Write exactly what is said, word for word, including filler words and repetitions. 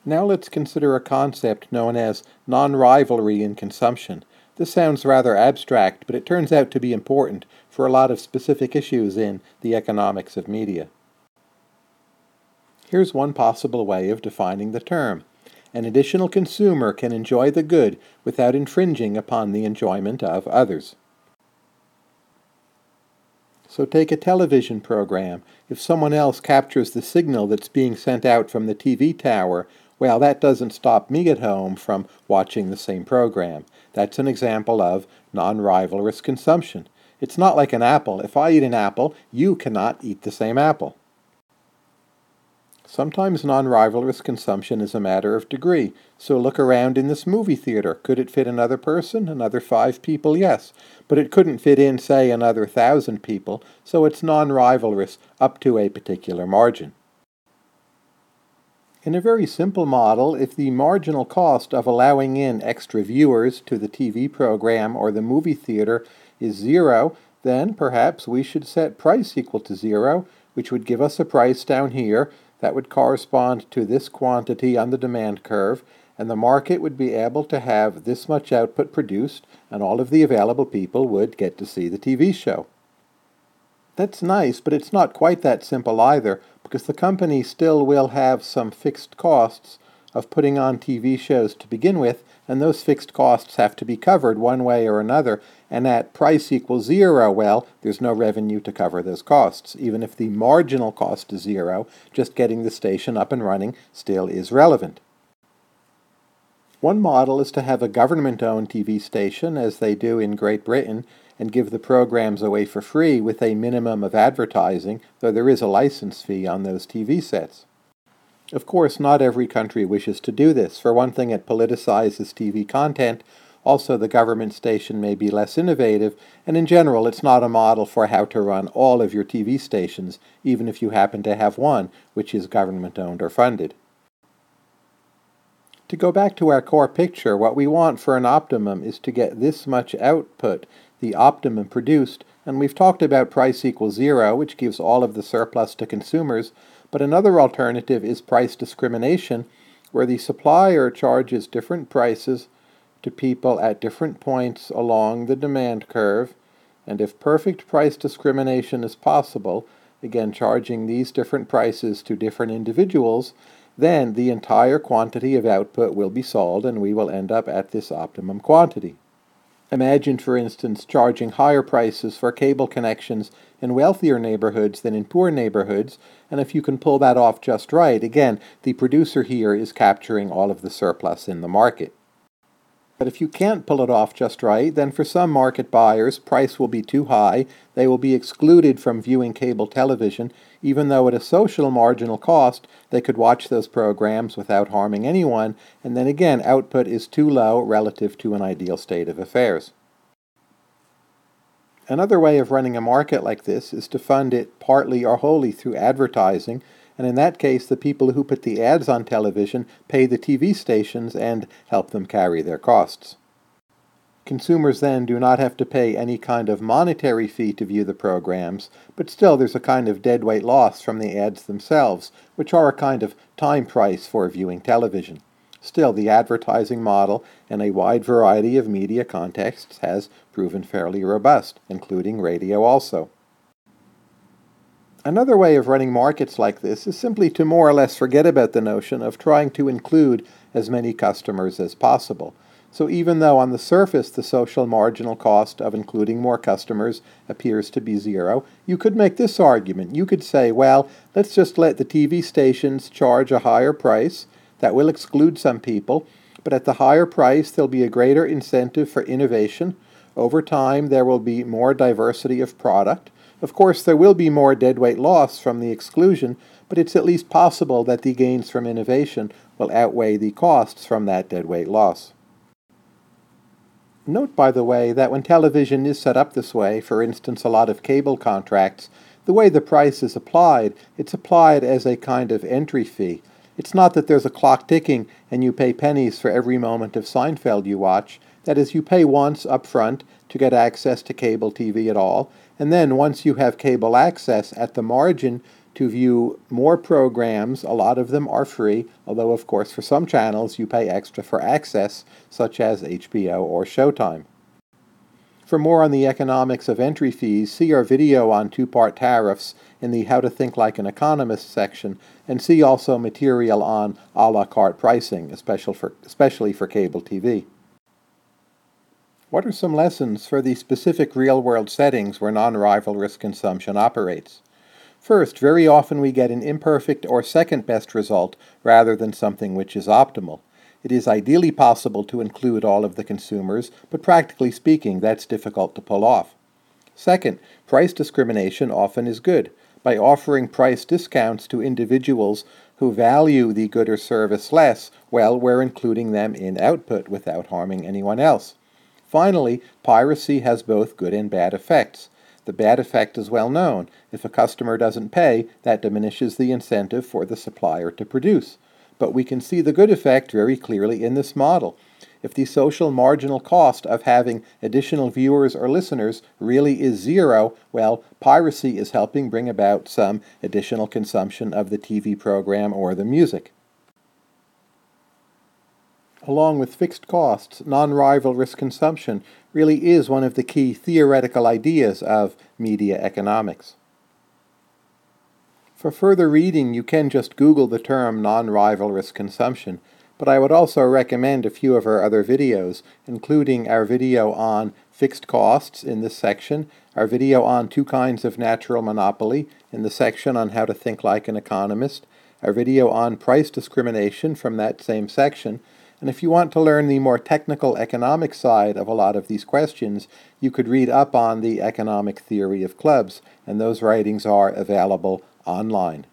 Now let's consider a concept known as non-rivalry in consumption. This sounds rather abstract, but it turns out to be important for a lot of specific issues in the economics of media. Here's one possible way of defining the term. An additional consumer can enjoy the good without infringing upon the enjoyment of others. So take a television program. If someone else captures the signal that's being sent out from the T V tower, well, that doesn't stop me at home from watching the same program. That's an example of non-rivalrous consumption. It's not like an apple. If I eat an apple, you cannot eat the same apple. Sometimes non-rivalrous consumption is a matter of degree. So look around in this movie theater. Could it fit another person? Another five people? Yes. But it couldn't fit in, say, another thousand people, so it's non-rivalrous up to a particular margin. In a very simple model, if the marginal cost of allowing in extra viewers to the T V program or the movie theater is zero, then perhaps we should set price equal to zero, which would give us a price down here that would correspond to this quantity on the demand curve, and the market would be able to have this much output produced, and all of the available people would get to see the T V show. That's nice, but it's not quite that simple either, because the company still will have some fixed costs of putting on T V shows to begin with, and those fixed costs have to be covered one way or another, and at price equals zero, well, there's no revenue to cover those costs. Even if the marginal cost is zero, just getting the station up and running still is relevant. One model is to have a government-owned T V station, as they do in Great Britain, and give the programs away for free with a minimum of advertising, though there is a license fee on those T V sets. Of course, not every country wishes to do this. For one thing, it politicizes T V content. Also, the government station may be less innovative, and in general, it's not a model for how to run all of your T V stations, even if you happen to have one which is government-owned or funded. To go back to our core picture, what we want for an optimum is to get this much output, the optimum produced, and we've talked about price equals zero, which gives all of the surplus to consumers, but another alternative is price discrimination, where the supplier charges different prices to people at different points along the demand curve, and if perfect price discrimination is possible, again charging these different prices to different individuals, then the entire quantity of output will be sold and we will end up at this optimum quantity. Imagine, for instance, charging higher prices for cable connections in wealthier neighborhoods than in poor neighborhoods, and if you can pull that off just right, again, the producer here is capturing all of the surplus in the market. But if you can't pull it off just right, then for some market buyers, price will be too high. They will be excluded from viewing cable television, even though at a social marginal cost, they could watch those programs without harming anyone, and then again, output is too low relative to an ideal state of affairs. Another way of running a market like this is to fund it partly or wholly through advertising, and in that case, the people who put the ads on television pay the T V stations and help them carry their costs. Consumers then do not have to pay any kind of monetary fee to view the programs, but still there's a kind of deadweight loss from the ads themselves, which are a kind of time price for viewing television. Still, the advertising model in a wide variety of media contexts has proven fairly robust, including radio also. Another way of running markets like this is simply to more or less forget about the notion of trying to include as many customers as possible. So even though on the surface the social marginal cost of including more customers appears to be zero, you could make this argument. You could say, well, let's just let the T V stations charge a higher price. That will exclude some people, but at the higher price there'll be a greater incentive for innovation. Over time there will be more diversity of product. Of course, there will be more deadweight loss from the exclusion, but it's at least possible that the gains from innovation will outweigh the costs from that deadweight loss. Note, by the way, that when television is set up this way, for instance, a lot of cable contracts, the way the price is applied, it's applied as a kind of entry fee. It's not that there's a clock ticking and you pay pennies for every moment of Seinfeld you watch. That is, you pay once up front to get access to cable T V at all, and then once you have cable access, at the margin, to view more programs. A lot of them are free, although of course for some channels you pay extra for access, such as H B O or Showtime. For more on the economics of entry fees, see our video on two-part tariffs in the How to Think Like an Economist section, and see also material on a la carte pricing, especially for, especially for cable T V. What are some lessons for the specific real-world settings where non-rival risk consumption operates? First, very often we get an imperfect or second-best result rather than something which is optimal. It is ideally possible to include all of the consumers, but practically speaking, that's difficult to pull off. Second, price discrimination often is good. By offering price discounts to individuals who value the good or service less, well, we're including them in output without harming anyone else. Finally, piracy has both good and bad effects. The bad effect is well known. If a customer doesn't pay, that diminishes the incentive for the supplier to produce. But we can see the good effect very clearly in this model. If the social marginal cost of having additional viewers or listeners really is zero, well, piracy is helping bring about some additional consumption of the T V program or the music. Along with fixed costs, non-rival risk consumption really is one of the key theoretical ideas of media economics. For further reading, you can just Google the term non-rival risk consumption, but I would also recommend a few of our other videos, including our video on fixed costs in this section, our video on two kinds of natural monopoly in the section on how to think like an economist, our video on price discrimination from that same section, and if you want to learn the more technical economic side of a lot of these questions, you could read up on the economic theory of clubs, and those writings are available online.